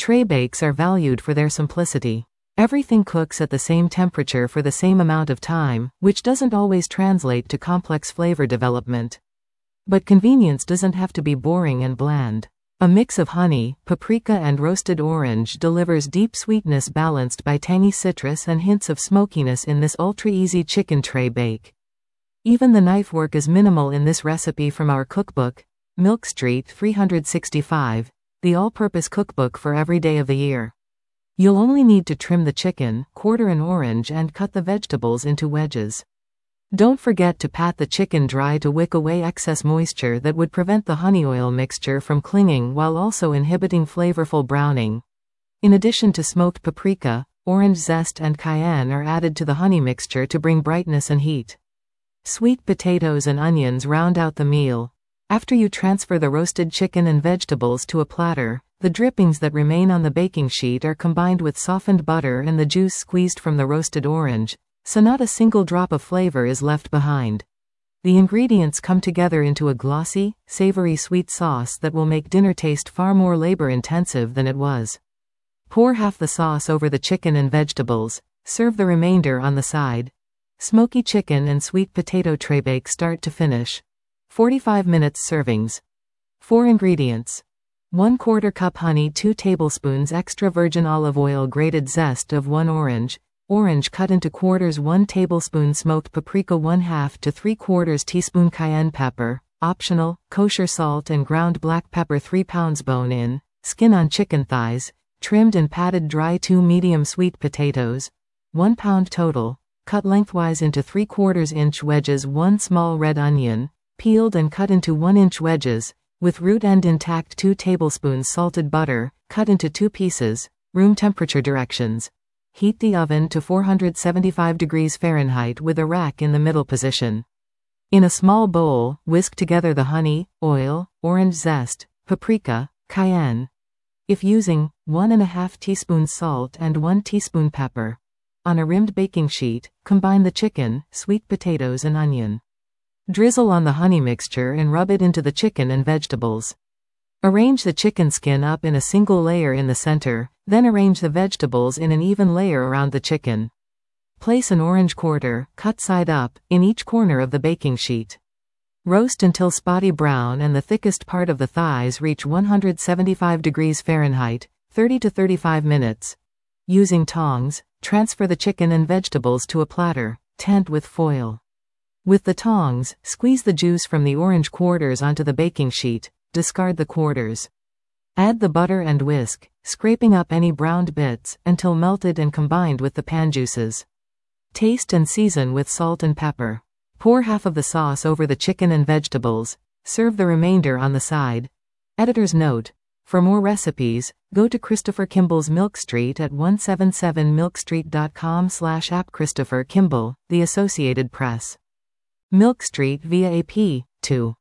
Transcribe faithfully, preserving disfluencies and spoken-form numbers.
Tray bakes are valued for their simplicity. Everything cooks at the same temperature for the same amount of time, which doesn't always translate to complex flavor development. But convenience doesn't have to be boring and bland. A mix of honey, paprika and roasted orange delivers deep sweetness balanced by tangy citrus and hints of smokiness in this ultra-easy chicken tray bake. Even the knife work is minimal in this recipe from our cookbook, Milk Street three sixty-five, the all-purpose cookbook for every day of the year. You'll only need to trim the chicken, quarter an orange and cut the vegetables into wedges. Don't forget to pat the chicken dry to wick away excess moisture that would prevent the honey oil mixture from clinging while also inhibiting flavorful browning. In addition to smoked paprika, orange zest and cayenne are added to the honey mixture to bring brightness and heat. Sweet potatoes and onions round out the meal. After you transfer the roasted chicken and vegetables to a platter, the drippings that remain on the baking sheet are combined with softened butter and the juice squeezed from the roasted orange, so not a single drop of flavor is left behind. The ingredients come together into a glossy, savory sweet sauce that will make dinner taste far more labor-intensive than it was. Pour half the sauce over the chicken and vegetables, serve the remainder on the side. Smoky chicken and sweet potato tray bake start to finish. forty-five minutes servings. four ingredients. one quarter cup honey, two tablespoons extra virgin olive oil, grated zest of one orange, orange cut into quarters, one tablespoon smoked paprika, one half to three quarters teaspoon cayenne pepper, optional, kosher salt and ground black pepper, three pounds bone in, skin on chicken thighs, trimmed and patted dry, two medium sweet potatoes, one pound total, cut lengthwise into three quarters inch wedges, one small red onion, peeled and cut into one inch wedges, with root end intact, two tablespoons salted butter, cut into two pieces, room temperature directions. Heat the oven to four hundred seventy-five degrees Fahrenheit with a rack in the middle position. In a small bowl, whisk together the honey, oil, orange zest, paprika, cayenne. If using, one and a half teaspoons salt and one teaspoon pepper. On a rimmed baking sheet, combine the chicken, sweet potatoes and onion. Drizzle on the honey mixture and rub it into the chicken and vegetables. Arrange the chicken skin up in a single layer in the center, then arrange the vegetables in an even layer around the chicken. Place an orange quarter, cut side up, in each corner of the baking sheet. Roast until spotty brown and the thickest part of the thighs reach one hundred seventy-five degrees Fahrenheit, thirty to thirty-five minutes. Using tongs, transfer the chicken and vegetables to a platter, tent with foil. With the tongs, squeeze the juice from the orange quarters onto the baking sheet, discard the quarters. Add the butter and whisk, scraping up any browned bits, until melted and combined with the pan juices. Taste and season with salt and pepper. Pour half of the sauce over the chicken and vegetables, serve the remainder on the side. Editor's note: for more recipes, go to Christopher Kimball's Milk Street at one seventy-seven milkstreet dot com slash app. Christopher Kimball, The Associated Press. Milk Street via A P two.